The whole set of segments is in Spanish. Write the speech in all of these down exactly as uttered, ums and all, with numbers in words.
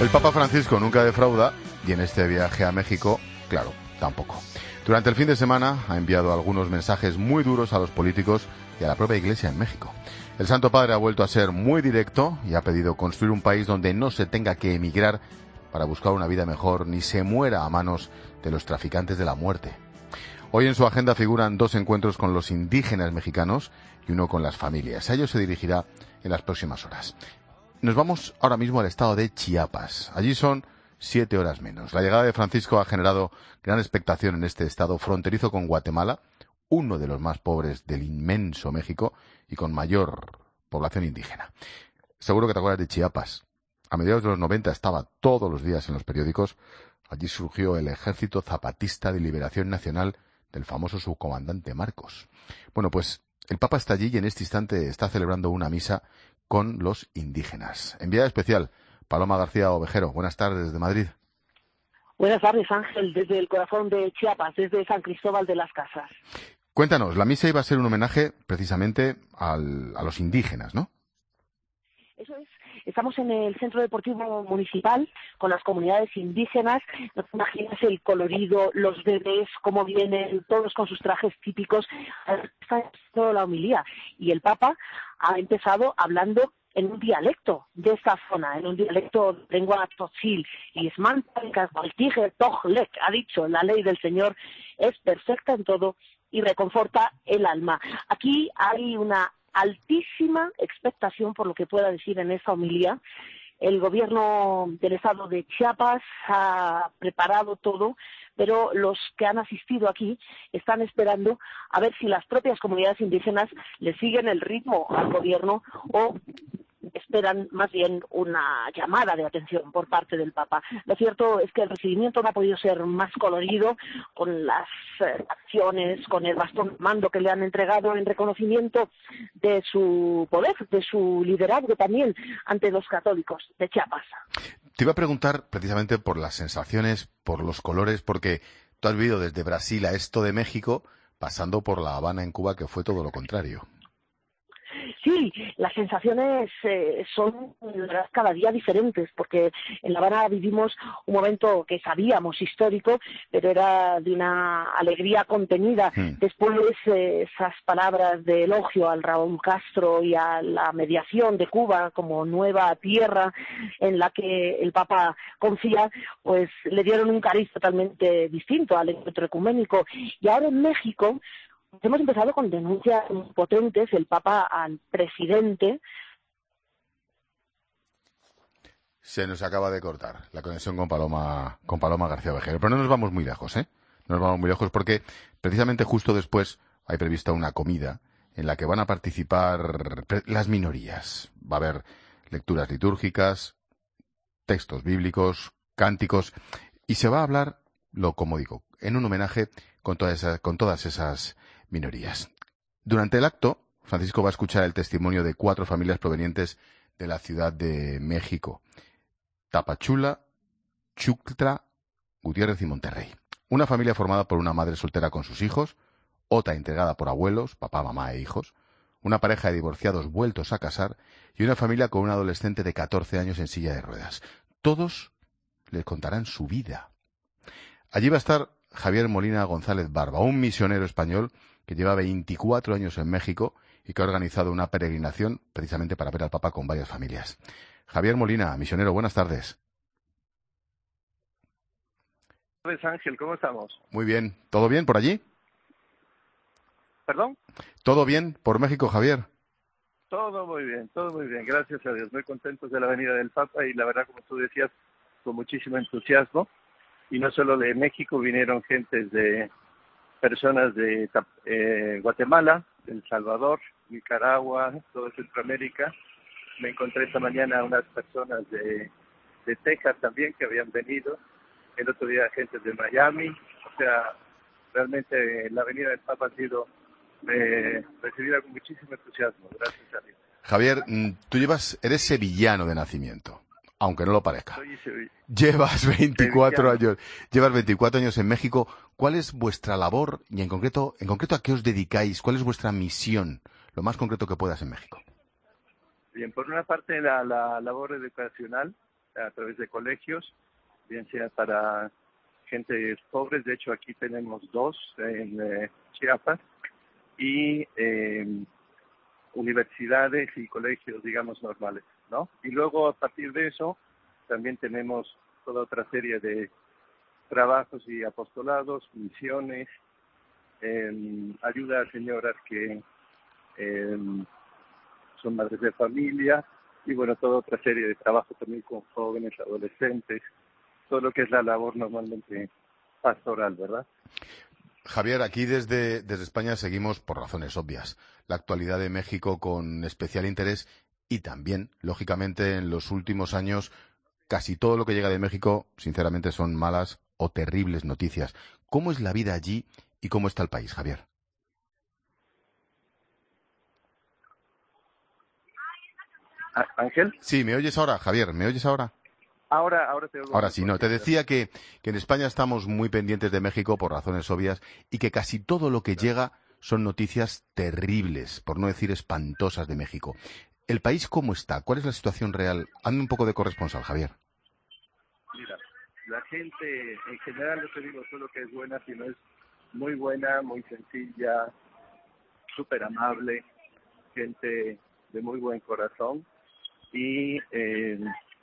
El Papa Francisco nunca defrauda y en este viaje a México, claro, tampoco. Durante el fin de semana ha enviado algunos mensajes muy duros a los políticos y a la propia Iglesia en México. El Santo Padre ha vuelto a ser muy directo y ha pedido construir un país donde no se tenga que emigrar para buscar una vida mejor ni se muera a manos de los traficantes de la muerte. Hoy en su agenda figuran dos encuentros con los indígenas mexicanos y uno con las familias. A ellos se dirigirá en las próximas horas. Nos vamos ahora mismo al estado de Chiapas. Allí son siete horas menos. La llegada de Francisco ha generado gran expectación en este estado fronterizo con Guatemala, uno de los más pobres del inmenso México y con mayor población indígena. Seguro que te acuerdas de Chiapas. A mediados de los noventa estaba todos los días en los periódicos. Allí surgió el Ejército Zapatista de Liberación Nacional del famoso subcomandante Marcos. Bueno, pues el Papa está allí y en este instante está celebrando una misa con los indígenas. Enviada especial, Paloma García Ovejero. Buenas tardes desde Madrid. Buenas tardes, Ángel, desde el corazón de Chiapas, desde San Cristóbal de las Casas. Cuéntanos, la misa iba a ser un homenaje precisamente al, a los indígenas, ¿no? Eso es. Estamos en el Centro Deportivo Municipal con las comunidades indígenas. No te imaginas el colorido, los bebés, cómo vienen, todos con sus trajes típicos. Está toda la homilía. Y el Papa ha empezado hablando en un dialecto de esta zona, en un dialecto de lengua tzotzil. Y es ha dicho, la ley del Señor es perfecta en todo y reconforta el alma. Aquí hay una altísima expectación por lo que pueda decir en esta homilía. El gobierno del estado de Chiapas ha preparado todo, pero los que han asistido aquí están esperando a ver si las propias comunidades indígenas le siguen el ritmo al gobierno o esperan más bien una llamada de atención por parte del Papa. Lo cierto es que el recibimiento no ha podido ser más colorido, con las eh, acciones, con el bastón de mando que le han entregado en reconocimiento de su poder, de su liderazgo también ante los católicos de Chiapas. Te iba a preguntar precisamente por las sensaciones, por los colores, porque tú has vivido desde Brasil a esto de México, pasando por La Habana en Cuba, que fue todo lo contrario. Sí, las sensaciones eh, son cada día diferentes, porque en La Habana vivimos un momento que sabíamos histórico, pero era de una alegría contenida. Mm. Después eh, esas palabras de elogio al Raúl Castro y a la mediación de Cuba como nueva tierra en la que el Papa confía, pues le dieron un cariz totalmente distinto al encuentro ecuménico. Y ahora en México hemos empezado con denuncias potentes, el Papa al presidente. Se nos acaba de cortar la conexión con Paloma, con Paloma García Ovejero, pero no nos vamos muy lejos, ¿eh? No nos vamos muy lejos porque precisamente justo después hay prevista una comida en la que van a participar las minorías. Va a haber lecturas litúrgicas, textos bíblicos, cánticos, y se va a hablar, lo como digo, en un homenaje con todas esas, con todas esas minorías. Durante el acto, Francisco va a escuchar el testimonio de cuatro familias provenientes de la Ciudad de México: Tapachula, Xuctla, Gutiérrez y Monterrey. Una familia formada por una madre soltera con sus hijos, otra integrada por abuelos, papá, mamá e hijos, una pareja de divorciados vueltos a casar y una familia con un adolescente de catorce años en silla de ruedas. Todos les contarán su vida. Allí va a estar Javier Molina González Barba, un misionero español que lleva veinticuatro años en México y que ha organizado una peregrinación precisamente para ver al Papa con varias familias. Javier Molina, misionero, buenas tardes. Buenas tardes, Ángel, ¿cómo estamos? Muy bien. ¿Todo bien por allí? ¿Perdón? ¿Todo bien por México, Javier? Todo muy bien, todo muy bien, gracias a Dios. Muy contentos de la venida del Papa y la verdad, como tú decías, con muchísimo entusiasmo. Y no solo de México, vinieron gentes de personas de eh, Guatemala, El Salvador, Nicaragua, toda Centroamérica. Me encontré esta mañana unas personas de, de Texas también que habían venido. El otro día gente de Miami. O sea, realmente la venida del Papa ha sido eh, recibida con muchísimo entusiasmo. Gracias a Dios. Javier, tú llevas, eres sevillano de nacimiento, aunque no lo parezca. Soy Llevas veinticuatro años, llevas veinticuatro años en México. ¿Cuál es vuestra labor y en concreto, en concreto a qué os dedicáis? ¿Cuál es vuestra misión? Lo más concreto que puedas en México. Bien, por una parte la, la labor educacional a través de colegios, bien sea para gente pobres. De hecho, aquí tenemos dos en eh, Chiapas, y eh, universidades y colegios, digamos, normales, ¿no? Y luego, a partir de eso, también tenemos toda otra serie de trabajos y apostolados, misiones, eh, ayuda a señoras que eh, son madres de familia, y bueno, toda otra serie de trabajos también con jóvenes, adolescentes, todo lo que es la labor normalmente pastoral, ¿verdad? Javier, aquí desde, desde España seguimos, por razones obvias, la actualidad de México con especial interés, y también, lógicamente, en los últimos años, casi todo lo que llega de México, sinceramente, son malas o terribles noticias. ¿Cómo es la vida allí y cómo está el país, Javier? ¿Ángel? Sí, ¿me oyes ahora, Javier? ¿Me oyes ahora? Ahora, ahora te oigo. Ahora sí, no. Te decía que, que en España estamos muy pendientes de México por razones obvias, y que casi todo lo que llega son noticias terribles, por no decir espantosas, de México. ¿El país cómo está? ¿Cuál es la situación real? Hazme un poco de corresponsal, Javier. Mira, la gente en general, no te digo solo que es buena, sino es muy buena, muy sencilla, súper amable, gente de muy buen corazón, y eh,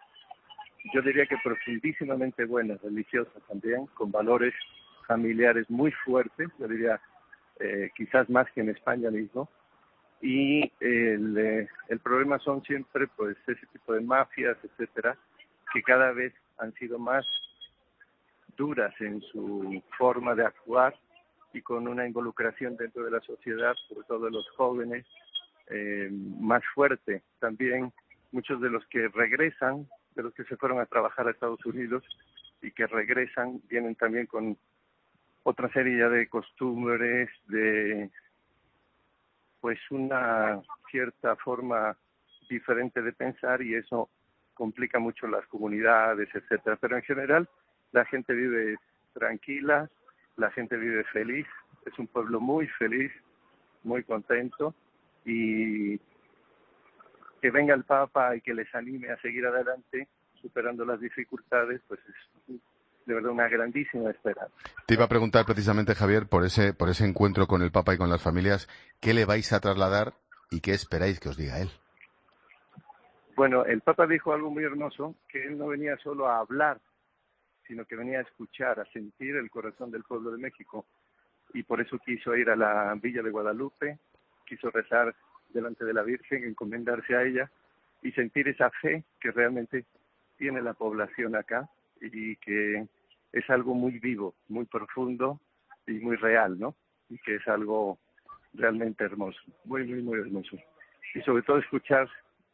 yo diría que profundísimamente buena, religiosa también, con valores familiares muy fuertes, yo diría eh, quizás más que en España mismo. Y el, eh, el problema son siempre pues ese tipo de mafias, etcétera, que cada vez han sido más duras en su forma de actuar, y con una involucración dentro de la sociedad, sobre todo de los jóvenes, eh, más fuerte. También muchos de los que regresan, de los que se fueron a trabajar a Estados Unidos y que regresan, vienen también con otra serie ya de costumbres, de pues una cierta forma diferente de pensar, y eso complica mucho las comunidades, etcétera. Pero en general la gente vive tranquila, la gente vive feliz, es un pueblo muy feliz, muy contento, y que venga el Papa y que les anime a seguir adelante superando las dificultades, pues es de verdad una grandísima esperanza. Te iba a preguntar precisamente, Javier, por ese, por ese encuentro con el Papa y con las familias, ¿qué le vais a trasladar y qué esperáis que os diga él? Bueno, el Papa dijo algo muy hermoso, que él no venía solo a hablar, sino que venía a escuchar, a sentir el corazón del pueblo de México, y por eso quiso ir a la Villa de Guadalupe, quiso rezar delante de la Virgen, encomendarse a ella y sentir esa fe que realmente tiene la población acá, y que es algo muy vivo, muy profundo y muy real, ¿no? Y que es algo realmente hermoso, muy, muy, muy hermoso. Y sobre todo escuchar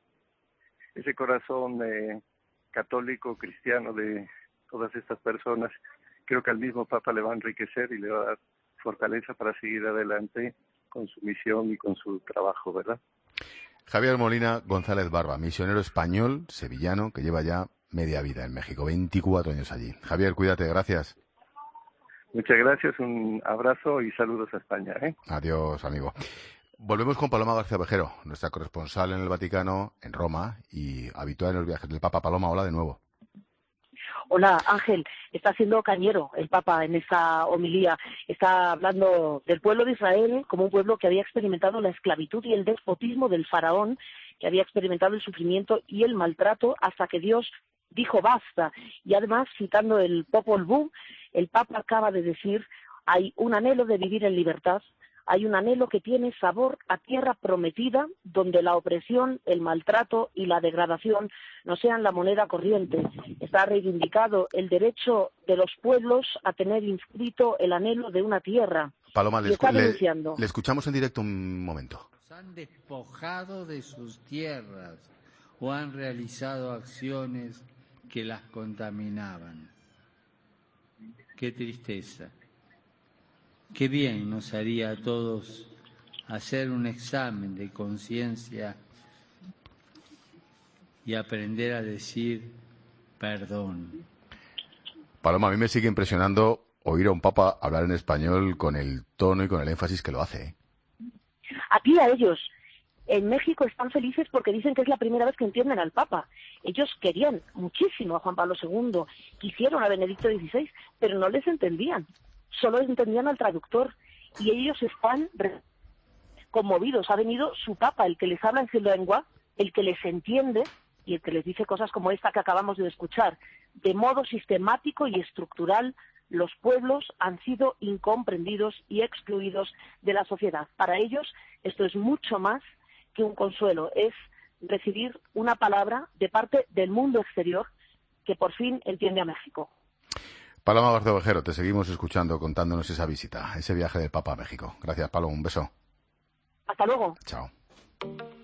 ese corazón eh, católico, cristiano de todas estas personas. Creo que al mismo Papa le va a enriquecer y le va a dar fortaleza para seguir adelante con su misión y con su trabajo, ¿verdad? Javier Molina González Barba, misionero español, sevillano, que lleva ya media vida en México, veinticuatro años allí. Javier, cuídate, gracias. Muchas gracias, un abrazo y saludos a España, ¿eh? Adiós, amigo. Volvemos con Paloma García Ovejero, nuestra corresponsal en el Vaticano, en Roma, y habitual en los viajes del Papa. Paloma, hola de nuevo. Hola, Ángel. Está siendo cañero el Papa en esta homilía. Está hablando del pueblo de Israel como un pueblo que había experimentado la esclavitud y el despotismo del faraón, que había experimentado el sufrimiento y el maltrato hasta que Dios dijo basta. Y además, citando el Popol Vuh, el Papa acaba de decir: hay un anhelo de vivir en libertad, hay un anhelo que tiene sabor a tierra prometida, donde la opresión, el maltrato y la degradación no sean la moneda corriente. Está reivindicado el derecho de los pueblos a tener inscrito el anhelo de una tierra. Paloma, le, está le, denunciando. le escuchamos en directo un momento. Los han despojado de sus tierras o han realizado acciones que las contaminaban. Qué tristeza. Qué bien nos haría a todos hacer un examen de conciencia y aprender a decir perdón. Paloma, a mí me sigue impresionando oír a un papa hablar en español con el tono y con el énfasis que lo hace, ¿eh? A ti, a ellos. en México están felices porque dicen que es la primera vez que entienden al Papa. Ellos querían muchísimo a Juan Pablo segundo, quisieron a Benedicto dieciséis, pero no les entendían, solo entendían al traductor, y ellos están conmovidos. Ha venido su Papa, el que les habla en su lengua, el que les entiende y el que les dice cosas como esta que acabamos de escuchar. De modo sistemático y estructural, los pueblos han sido incomprendidos y excluidos de la sociedad. Para ellos esto es mucho más que un consuelo, es recibir una palabra de parte del mundo exterior que por fin entiende a México. Paloma García Ovejero, te seguimos escuchando, contándonos esa visita, ese viaje del Papa a México. Gracias, Paloma, un beso. Hasta luego. Chao.